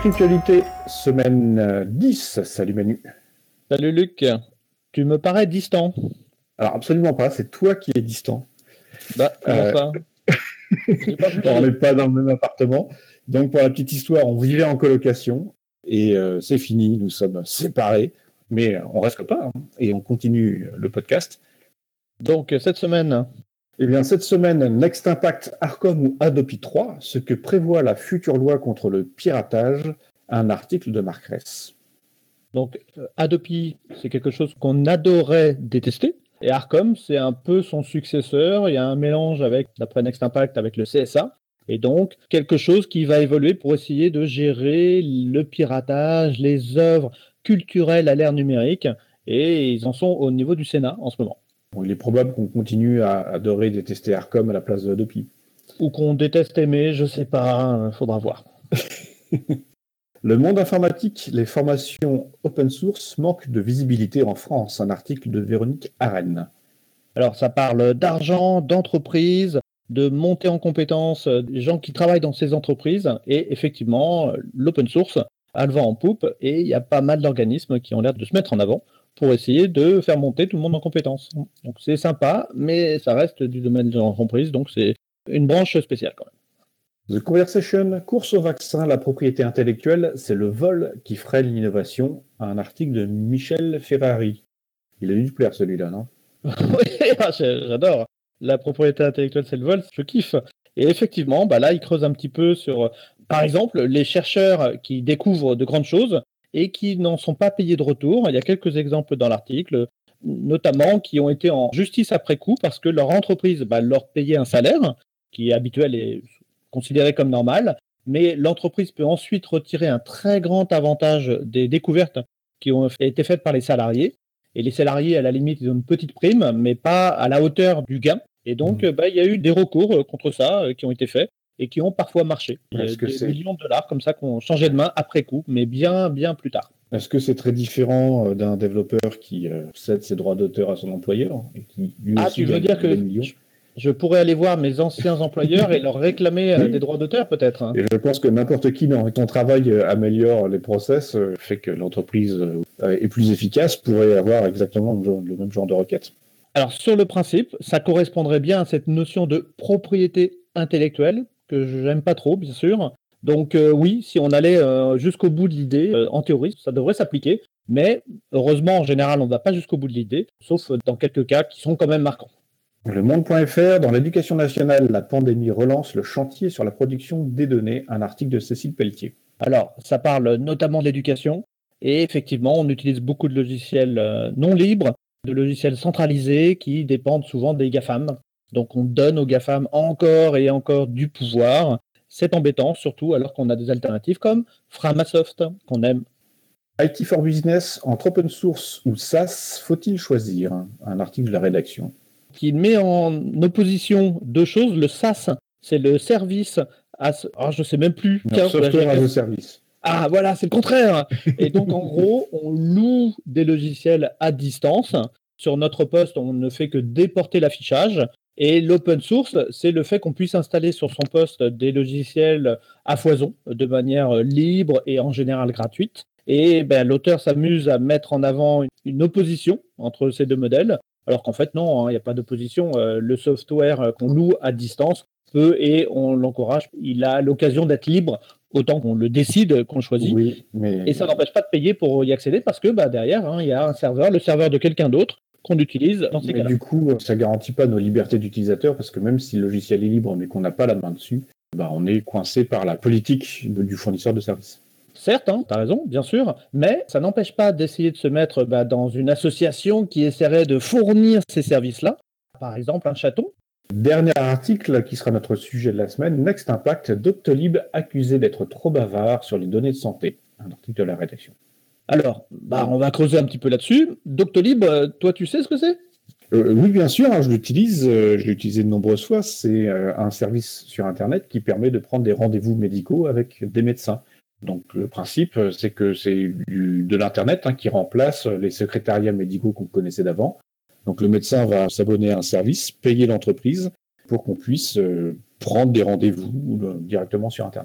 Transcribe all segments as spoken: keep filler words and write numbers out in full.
Cryptualité, semaine euh, dix. Salut Manu. Salut Luc, tu me parais distant. Alors absolument pas, c'est toi qui es distant. Bah, comment Euh, ça? J'ai pas On bougé. n'est pas dans le même appartement. Donc pour la petite histoire, on vivait en colocation et euh, c'est fini, nous sommes séparés. Mais on reste copains hein, et on continue le podcast. Donc, cette semaine, Eh bien, cette semaine, Next Impact, Arcom ou Adopi trois, ce que prévoit la future loi contre le piratage, un article de Marc Ress. donc euh, Adopi, c'est quelque chose qu'on adorait détester. Et Arcom, c'est un peu son successeur. Il y a un mélange avec, d'après Next Impact, avec le C S A. Et donc, quelque chose qui va évoluer pour essayer de gérer le piratage, les œuvres culturelles à l'ère numérique. Et ils en sont au niveau du Sénat en ce moment. Bon, il est probable qu'on continue à adorer détester Arcom à la place de Adopi. Ou qu'on déteste aimer, je sais pas, faudra voir. Le monde informatique, les formations open source manquent de visibilité en France. Un article de Véronique Arène. Alors, ça parle d'argent, d'entreprise, de montée en compétences euh, des gens qui travaillent dans ces entreprises. Et effectivement, euh, l'open source a le vent en poupe et il y a pas mal d'organismes qui ont l'air de se mettre en avant pour essayer de faire monter tout le monde en compétences. Donc, c'est sympa, mais ça reste du domaine de l'entreprise, donc c'est une branche spéciale quand même. The Conversation, course au vaccin, la propriété intellectuelle, c'est le vol qui freine l'innovation. Un article de Michel Ferrari. Il a dû te plaire celui-là, non? Oui, ah, j'ai- j'adore. La propriété intellectuelle, c'est le vol, je kiffe. Et effectivement, bah là, il creuse un petit peu sur, euh, par exemple, les chercheurs qui découvrent de grandes choses et qui n'en sont pas payés de retour. Il y a quelques exemples dans l'article, notamment qui ont été en justice après coup parce que leur entreprise bah, leur payait un salaire qui est habituel et considéré comme normal, mais l'entreprise peut ensuite retirer un très grand avantage des découvertes qui ont été faites par les salariés. Et les salariés, à la limite, ils ont une petite prime, mais pas à la hauteur du gain. Et donc, Mmh. euh, bah, il y a eu des recours euh, contre ça euh, qui ont été faits et qui ont parfois marché. Il y a Est-ce que des c'est millions de dollars comme ça qui ont changé de main après coup, mais bien, bien plus tard. est-ce que c'est très différent euh, d'un développeur qui euh, cède ses droits d'auteur à son employeur et qui lui Ah, aussi tu veux gagne dire que des millions? je, je pourrais aller voir mes anciens employeurs et leur réclamer euh, Oui. des droits d'auteur, peut-être, hein. Et je pense que n'importe qui, dans ton travail, euh, améliore les process, euh, fait que l'entreprise euh, est plus efficace, pourrait avoir exactement le, le même genre de requête. Alors, sur le principe, ça correspondrait bien à cette notion de propriété intellectuelle, que je n'aime pas trop, bien sûr. Donc, euh, oui, si on allait euh, jusqu'au bout de l'idée, euh, en théorie, ça devrait s'appliquer. Mais heureusement, en général, on ne va pas jusqu'au bout de l'idée, sauf dans quelques cas qui sont quand même marquants. Le monde.fr, dans l'éducation nationale, la pandémie relance le chantier sur la production des données, un article de Cécile Pelletier. Alors, ça parle notamment de l'éducation. Et effectivement, on utilise beaucoup de logiciels euh, non libres, de logiciels centralisés qui dépendent souvent des GAFAM. Donc, on donne aux GAFAM encore et encore du pouvoir. C'est embêtant, surtout alors qu'on a des alternatives comme Framasoft, qu'on aime. I T for Business, entre open source ou SaaS, faut-il choisir? Un article de la rédaction. Qui met en opposition deux choses. Le SaaS, c'est le service à... Oh, je ne sais même plus. Non, software as a service. Ah, voilà, c'est le contraire. Et donc, en gros, on loue des logiciels à distance. Sur notre poste, on ne fait que déporter l'affichage. Et l'open source, c'est le fait qu'on puisse installer sur son poste des logiciels à foison, de manière libre et en général gratuite. Et ben, l'auteur s'amuse à mettre en avant une opposition entre ces deux modèles, alors qu'en fait, non, il n'y a pas d'opposition. Euh, le software qu'on loue à distance peut, et on l'encourage, il a l'occasion d'être libre autant qu'on le décide, qu'on le choisit. Oui, mais... Et ça n'empêche pas de payer pour y accéder parce que bah, derrière, hein, il y a un serveur, le serveur de quelqu'un d'autre qu'on utilise dans ces mais cas-là. du coup, ça ne garantit pas nos libertés d'utilisateur parce que même si le logiciel est libre mais qu'on n'a pas la main dessus, bah, on est coincé par la politique de, du fournisseur de services. Certes, hein, tu as raison, bien sûr, mais ça n'empêche pas d'essayer de se mettre bah, dans une association qui essaierait de fournir ces services-là. Par exemple, un chaton. Dernier article qui sera notre sujet de la semaine, Next Impact, Doctolib accusé d'être trop bavard sur les données de santé. Un article de la rédaction. Alors, bah, on va creuser un petit peu là-dessus. Doctolib, euh, toi, tu sais ce que c'est? euh, Oui, bien sûr, hein, je l'utilise. Euh, je l'ai utilisé de nombreuses fois. C'est euh, un service sur Internet qui permet de prendre des rendez-vous médicaux avec des médecins. Donc, le principe, c'est que c'est du, de l'Internet hein, qui remplace les secrétariats médicaux qu'on connaissait d'avant. Donc, le médecin va s'abonner à un service, payer l'entreprise pour qu'on puisse euh, prendre des rendez-vous euh, directement sur Internet.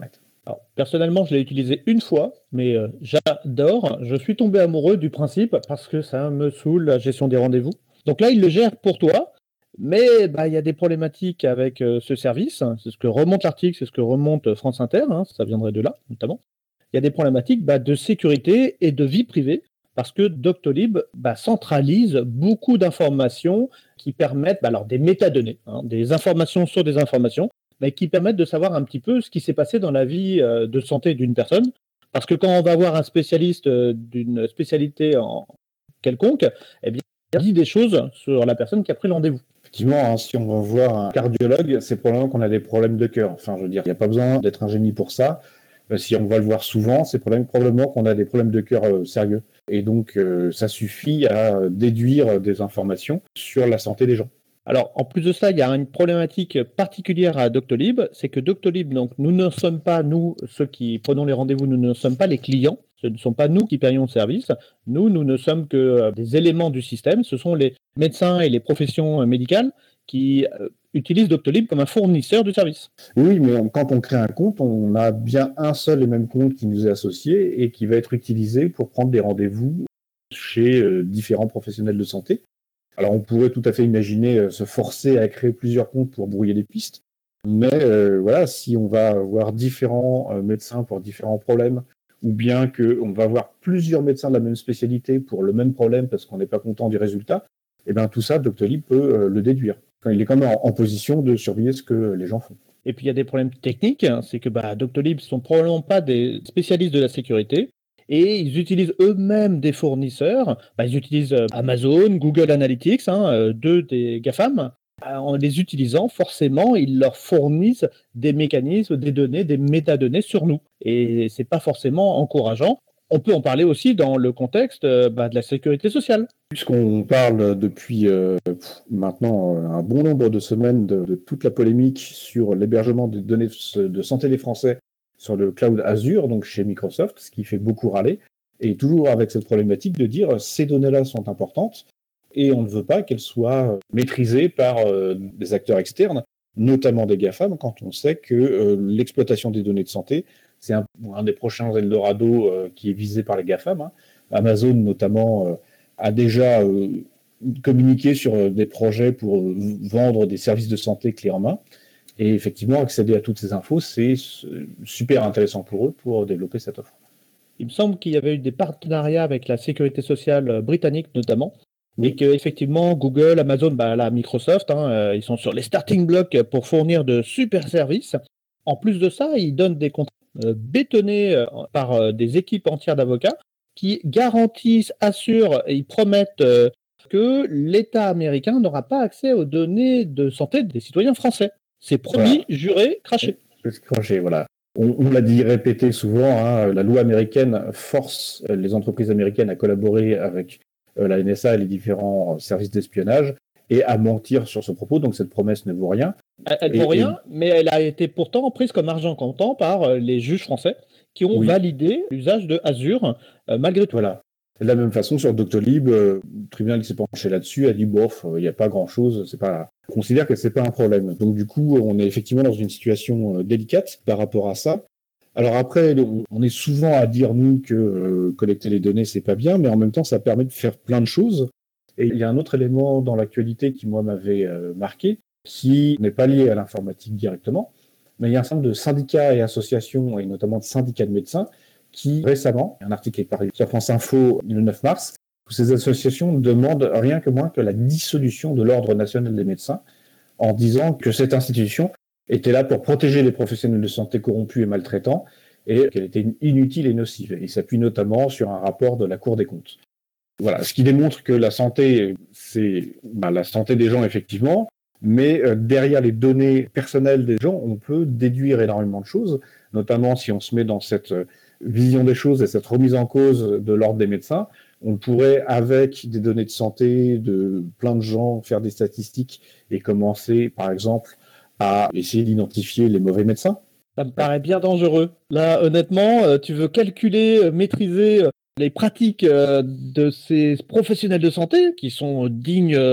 Alors, personnellement, je l'ai utilisé une fois, mais euh, j'adore. Je suis tombé amoureux du principe parce que ça me saoule la gestion des rendez-vous. Donc là, il le gère pour toi, mais bah, il y a des problématiques avec euh, ce service. C'est ce que remonte l'article, c'est ce que remonte France Inter, hein, ça viendrait de là notamment. Il y a des problématiques bah, de sécurité et de vie privée parce que Doctolib bah, centralise beaucoup d'informations qui permettent, bah, alors des métadonnées, hein, des informations sur des informations, mais qui permettent de savoir un petit peu ce qui s'est passé dans la vie euh, de santé d'une personne. Parce que quand on va voir un spécialiste euh, d'une spécialité en quelconque, eh bien, il dit des choses sur la personne qui a pris le rendez-vous. Effectivement, hein, si on va voir un cardiologue, c'est probablement qu'on a des problèmes de cœur. Enfin, je veux dire, il n'y a pas besoin d'être un génie pour ça. Euh, si on va le voir souvent, c'est probablement qu'on a des problèmes de cœur euh, sérieux. Et donc, euh, ça suffit à déduire des informations sur la santé des gens. Alors, en plus de ça, il y a une problématique particulière à Doctolib, c'est que Doctolib, donc, nous ne sommes pas, nous, ceux qui prenons les rendez-vous, nous ne sommes pas les clients, ce ne sont pas nous qui payons le service, nous, nous ne sommes que des éléments du système, ce sont les médecins et les professions médicales qui euh, utilisent Doctolib comme un fournisseur du service. Oui, mais on, quand on crée un compte, on a bien un seul et même compte qui nous est associé et qui va être utilisé pour prendre des rendez-vous chez euh, différents professionnels de santé. Alors on pourrait tout à fait imaginer euh, se forcer à créer plusieurs comptes pour brouiller les pistes, mais euh, voilà, si on va voir différents euh, médecins pour différents problèmes, ou bien qu'on va voir plusieurs médecins de la même spécialité pour le même problème parce qu'on n'est pas content du résultat, et bien tout ça, Doctolib peut euh, le déduire. Quand il est quand même en, en position de surveiller ce que les gens font. Et puis il y a des problèmes techniques, hein, c'est que bah, Doctolib ne sont probablement pas des spécialistes de la sécurité, et ils utilisent eux-mêmes des fournisseurs. Bah, ils utilisent euh, Amazon, Google Analytics, hein, euh, deux des GAFAM. Euh, en les utilisant, forcément, ils leur fournissent des mécanismes, des données, des métadonnées sur nous. Et c'est pas forcément encourageant. On peut en parler aussi dans le contexte euh, bah, de la sécurité sociale. Puisqu'on parle depuis euh, maintenant un bon nombre de semaines de, de toute la polémique sur l'hébergement des données de santé des Français sur le cloud Azure, donc chez Microsoft, ce qui fait beaucoup râler, et toujours avec cette problématique de dire ces données-là sont importantes et on ne veut pas qu'elles soient maîtrisées par euh, des acteurs externes, notamment des GAFAM, quand on sait que euh, l'exploitation des données de santé, c'est un, un des prochains Eldorado euh, qui est visé par les GAFAM. Hein. Amazon notamment euh, a déjà euh, communiqué sur euh, des projets pour euh, vendre des services de santé clés en main. Et effectivement, accéder à toutes ces infos, c'est super intéressant pour eux pour développer cette offre. Il me semble qu'il y avait eu des partenariats avec la sécurité sociale britannique notamment, oui. Et qu'effectivement, Google, Amazon, bah, là, Microsoft, hein, euh, ils sont sur les starting blocks pour fournir de super services. En plus de ça, ils donnent des contrats euh, bétonnés euh, par euh, des équipes entières d'avocats qui garantissent, assurent et ils promettent euh, que l'État américain n'aura pas accès aux données de santé des citoyens français. C'est promis, voilà. Juré, craché. Craché, voilà. On, on l'a dit répété souvent, hein, la loi américaine force les entreprises américaines à collaborer avec euh, la N S A et les différents services d'espionnage et à mentir sur ce propos, donc cette promesse ne vaut rien. Elle ne vaut rien, et... mais elle a été pourtant prise comme argent comptant par les juges français qui ont oui. validé l'usage de Azure euh, malgré tout. Voilà. De la même façon, sur Doctolib, euh, le tribunal s'est penché là-dessus, a dit bof, il n'y a pas grand-chose, c'est pas... on considère que c'est pas un problème. Donc du coup, on est effectivement dans une situation euh, délicate par rapport à ça. Alors après, on est souvent à dire nous que euh, collecter les données c'est pas bien, mais en même temps, ça permet de faire plein de choses. Et il y a un autre élément dans l'actualité qui moi m'avait euh, marqué, qui n'est pas lié à l'informatique directement, mais il y a un certain nombre de syndicats et associations, et notamment de syndicats de médecins, qui récemment, un article est paru sur France Info le neuf mars, où ces associations demandent rien que moins que la dissolution de l'Ordre national des médecins, en disant que cette institution était là pour protéger les professionnels de santé corrompus et maltraitants, et qu'elle était inutile et nocive. Et il s'appuie notamment sur un rapport de la Cour des comptes. Voilà, ce qui démontre que la santé, c'est bah, la santé des gens, effectivement, mais euh, derrière les données personnelles des gens, on peut déduire énormément de choses, notamment si on se met dans cette euh, vision des choses et cette remise en cause de l'ordre des médecins, on pourrait, avec des données de santé de plein de gens, faire des statistiques et commencer, par exemple, à essayer d'identifier les mauvais médecins. Ça me paraît bien dangereux. Là, honnêtement, tu veux calculer, maîtriser les pratiques de ces professionnels de santé qui sont dignes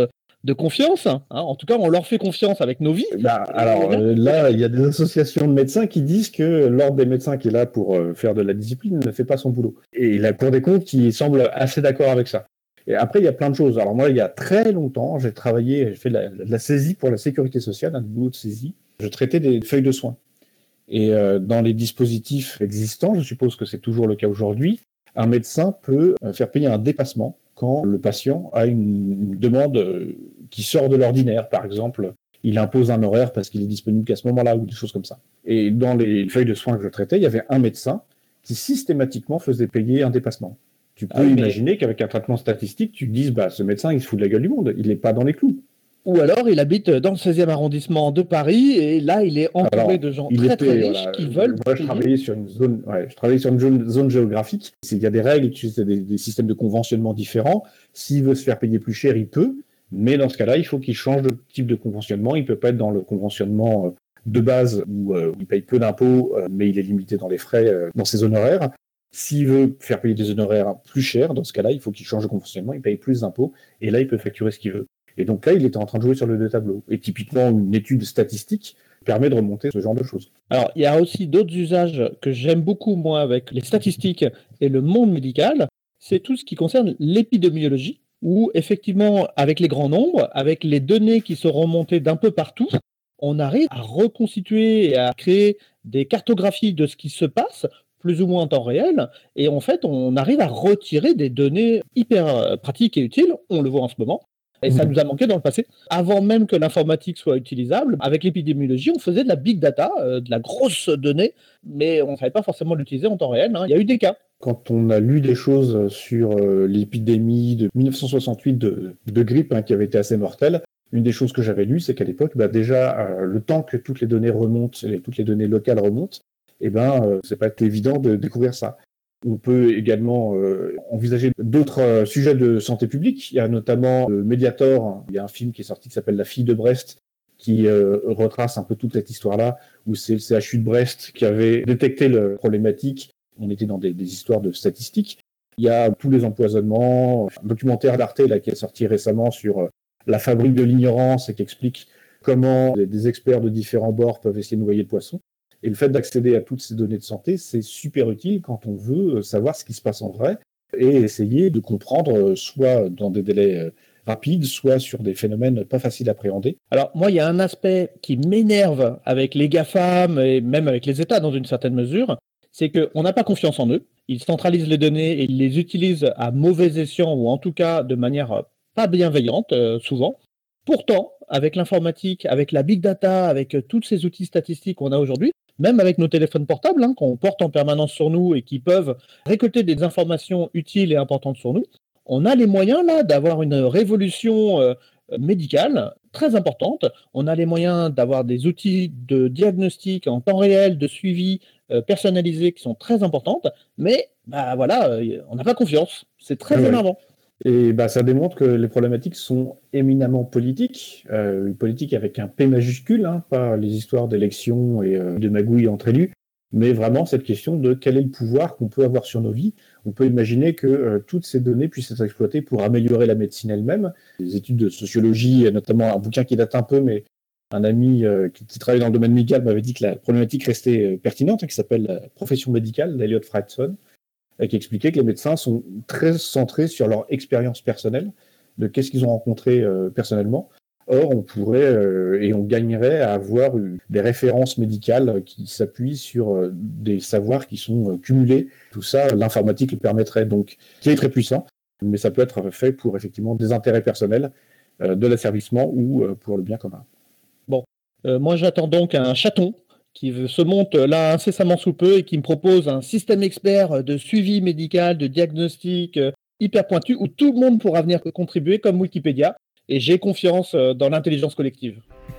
de confiance. Hein. En tout cas, on leur fait confiance avec nos vies. Bah, alors euh, là, il y a des associations de médecins qui disent que l'ordre des médecins qui est là pour euh, faire de la discipline ne fait pas son boulot. Et la Cour des comptes qui semble assez d'accord avec ça. Et après, il y a plein de choses. Alors moi, il y a très longtemps, j'ai travaillé, j'ai fait de la, de la saisie pour la sécurité sociale, un boulot de saisie. Je traitais des feuilles de soins. Et euh, dans les dispositifs existants, je suppose que c'est toujours le cas aujourd'hui, un médecin peut euh, faire payer un dépassement quand le patient a une, une demande euh, qui sort de l'ordinaire. Par exemple, il impose un horaire parce qu'il est disponible qu'à ce moment-là, ou des choses comme ça. Et dans les feuilles de soins que je traitais, il y avait un médecin qui systématiquement faisait payer un dépassement. Tu peux ah, imaginer mais... qu'avec un traitement statistique, tu te dises, bah, ce médecin, il se fout de la gueule du monde, il n'est pas dans les clous. Ou alors, il habite dans le seizième arrondissement de Paris, et là, il est entouré alors, de gens très, était, très riches voilà, qui veulent... Moi, je travaillais sur une zone, ouais, je travaillais sur une zone, zone géographique. Il y a des règles, des, des systèmes de conventionnement différents. S'il veut se faire payer plus cher, il peut. Mais dans ce cas-là, il faut qu'il change de type de conventionnement. Il ne peut pas être dans le conventionnement de base où euh, il paye peu d'impôts, euh, mais il est limité dans les frais, euh, dans ses honoraires. S'il veut faire payer des honoraires plus chers, dans ce cas-là, il faut qu'il change de conventionnement, il paye plus d'impôts, et là, il peut facturer ce qu'il veut. Et donc là, il était en train de jouer sur le deux tableaux. Et typiquement, une étude statistique permet de remonter ce genre de choses. Alors, il y a aussi d'autres usages que j'aime beaucoup, moi, avec les statistiques et le monde médical. C'est tout ce qui concerne l'épidémiologie, où effectivement, avec les grands nombres, avec les données qui sont remontées d'un peu partout, on arrive à reconstituer et à créer des cartographies de ce qui se passe, plus ou moins en temps réel, et en fait, on arrive à retirer des données hyper pratiques et utiles, on le voit en ce moment. Et ça nous a manqué dans le passé. Avant même que l'informatique soit utilisable, avec l'épidémiologie, on faisait de la big data, euh, de la grosse donnée, mais on ne savait pas forcément l'utiliser en temps réel. Hein. Il y a eu des cas. Quand on a lu des choses sur euh, l'épidémie de dix-neuf cent soixante-huit de, de grippe, hein, qui avait été assez mortelle, une des choses que j'avais lues, c'est qu'à l'époque, bah, déjà, euh, le temps que toutes les données remontent, et toutes les données locales remontent, eh ben, euh, c'est pas évident de découvrir ça. On peut également euh, envisager d'autres euh, sujets de santé publique. Il y a notamment le Mediator. Il y a un film qui est sorti qui s'appelle La fille de Brest, qui euh, retrace un peu toute cette histoire-là, où c'est le C H U de Brest qui avait détecté la problématique. On était dans des, des histoires de statistiques. Il y a tous les empoisonnements. Un documentaire d'Arte là, qui est sorti récemment sur euh, la fabrique de l'ignorance et qui explique comment des, des experts de différents bords peuvent essayer de noyer le poisson. Et le fait d'accéder à toutes ces données de santé, c'est super utile quand on veut savoir ce qui se passe en vrai et essayer de comprendre soit dans des délais rapides, soit sur des phénomènes pas faciles à appréhender. Alors moi, il y a un aspect qui m'énerve avec les GAFAM et même avec les États dans une certaine mesure, c'est qu'on n'a pas confiance en eux. Ils centralisent les données et ils les utilisent à mauvais escient ou en tout cas de manière pas bienveillante euh, souvent. Pourtant, avec l'informatique, avec la big data, avec tous ces outils statistiques qu'on a aujourd'hui, même avec nos téléphones portables, hein, qu'on porte en permanence sur nous et qui peuvent récolter des informations utiles et importantes sur nous, on a les moyens là d'avoir une révolution euh, médicale très importante. On a les moyens d'avoir des outils de diagnostic en temps réel, de suivi euh, personnalisé qui sont très importantes, mais bah, voilà, euh, on n'a pas confiance. C'est très ouais. énervant. Et bah, ça démontre que les problématiques sont éminemment politiques, euh, politique avec un P majuscule, hein, pas les histoires d'élections et euh, de magouilles entre élus, mais vraiment cette question de quel est le pouvoir qu'on peut avoir sur nos vies. On peut imaginer que euh, toutes ces données puissent être exploitées pour améliorer la médecine elle-même. Les études de sociologie, notamment un bouquin qui date un peu, mais un ami euh, qui, qui travaille dans le domaine médical m'avait dit que la problématique restait euh, pertinente, hein, qui s'appelle la profession médicale d'Elliot Frightson, qui expliquait que les médecins sont très centrés sur leur expérience personnelle, de qu'est-ce qu'ils ont rencontré euh, personnellement. Or, on pourrait euh, et on gagnerait à avoir euh, des références médicales qui s'appuient sur euh, des savoirs qui sont euh, cumulés. Tout ça, l'informatique le permettrait, donc, qui est très puissant, mais ça peut être fait pour effectivement des intérêts personnels, euh, de l'asservissement ou euh, pour le bien commun. Bon, euh, moi j'attends donc un chaton qui se monte là incessamment sous peu et qui me propose un système expert de suivi médical, de diagnostic euh, hyper pointu, où tout le monde pourra venir contribuer comme Wikipédia, et j'ai confiance euh, dans l'intelligence collective.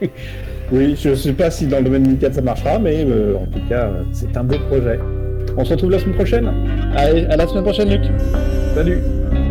Oui, je ne sais pas si dans le domaine médical ça marchera, mais euh, en tout cas, c'est un beau projet. On se retrouve la semaine prochaine. Allez, à la semaine prochaine, Luc. Salut.